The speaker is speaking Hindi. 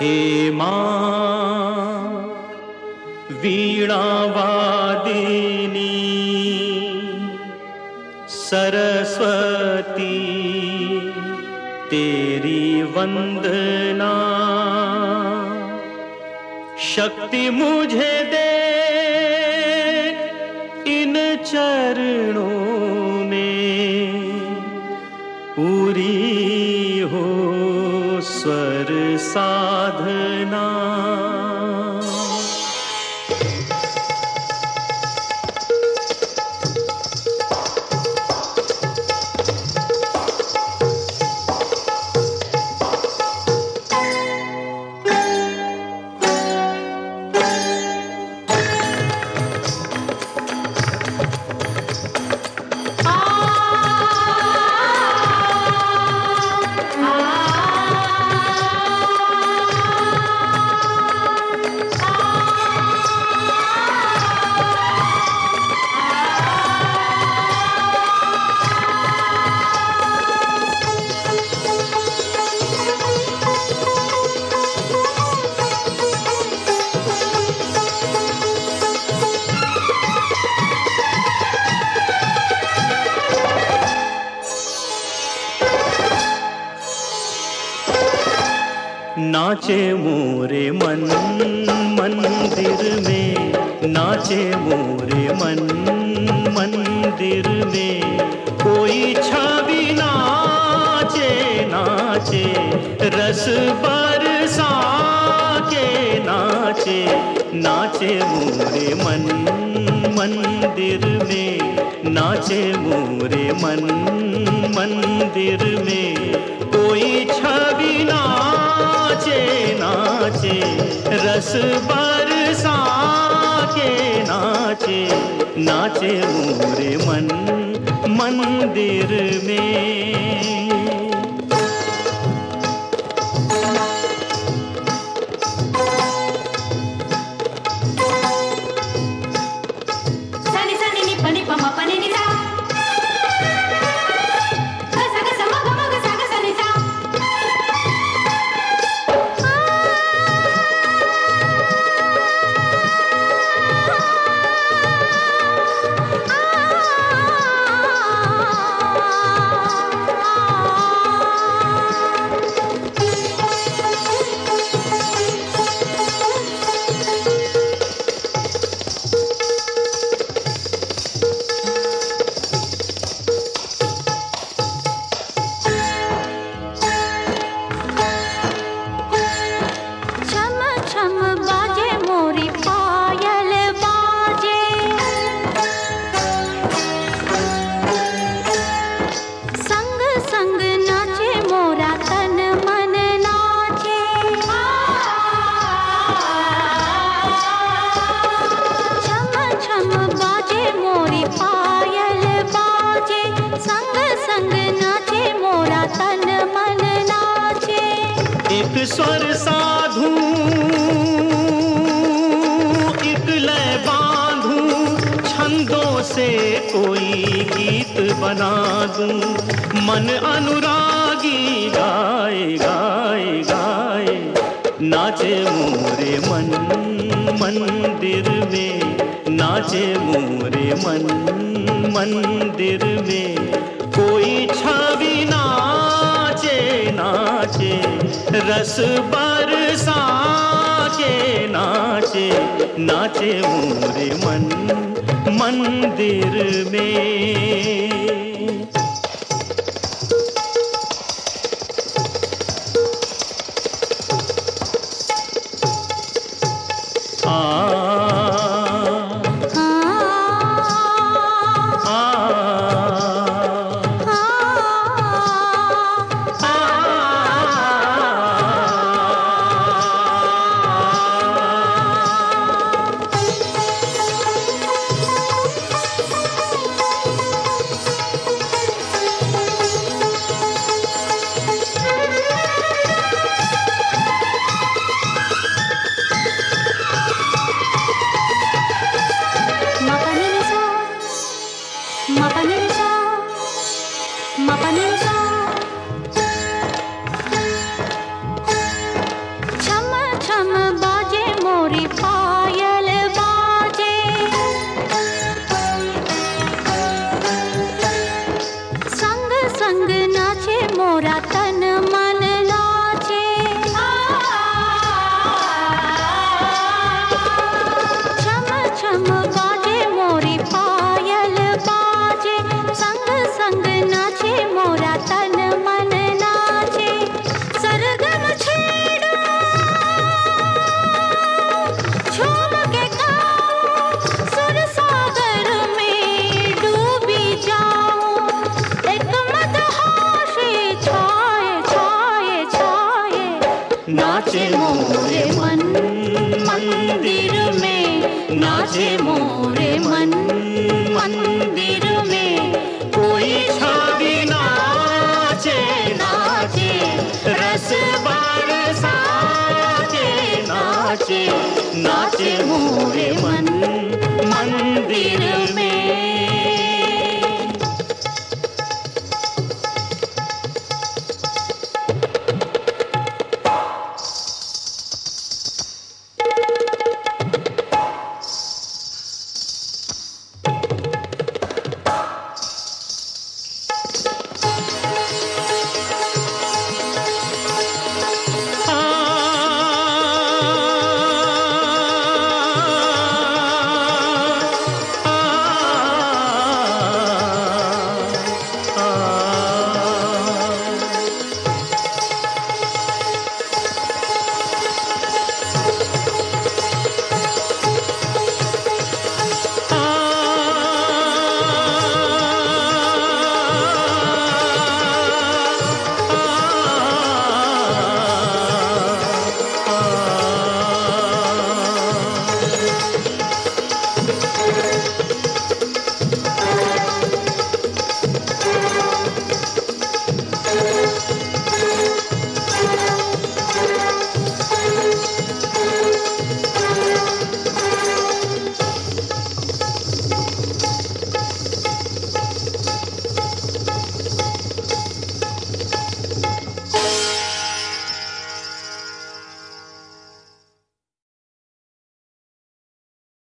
हे मां वीणावादिनी सरस्वती तेरी वंदना, शक्ति मुझे दे इन चरणों में, पूरी हो स्वर साधना। नाचे मोरे मन मंदिर में, नाचे मोरे मन मंदिर में, कोई छवि नाचे नाचे रस बरसा के नाचे, नाचे मोरे मन मंदिर में, नाचे मोरे मन मंदिर में, कोई छवि नाचे नाचे रस बरसा के नाचे, नाचे मोरे मन मंदिर में। एक स्वर साधूं, एक लय बांधूं, छंदों से कोई गीत बना दूं, मन अनुरागी गाए गाए गाए, नाचे मोरे मन मंदिर में, नाचे मोरे मन मंदिर में, कोई छवि नाचे नाचे रस बरसा के नाचे, नाचे मोरे मन मंदिर में। नाचे मोरे मन मंदिर में, नाचे मोरे मन मंदिर में। कोई छवि नाचे नाचे रस